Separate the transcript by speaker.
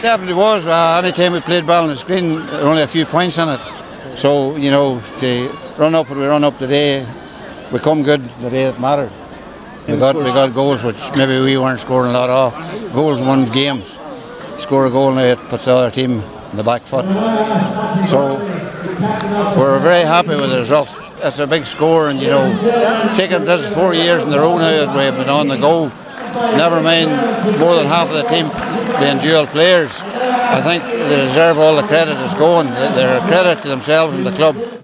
Speaker 1: Definitely was. Any time we played ball on the screen, there were only a few points in it. So, to run up what we run up today, we come good the day it mattered. We got goals which maybe we weren't scoring a lot of. Goals won games. Score a goal now, it puts the other team on the back foot. So we're very happy with the result. It's a big score, and taking this 4 years in a row now that we've been on the go, never mind more than half of the team being dual players. I think they deserve all the credit that's going. They're a credit to themselves and the club.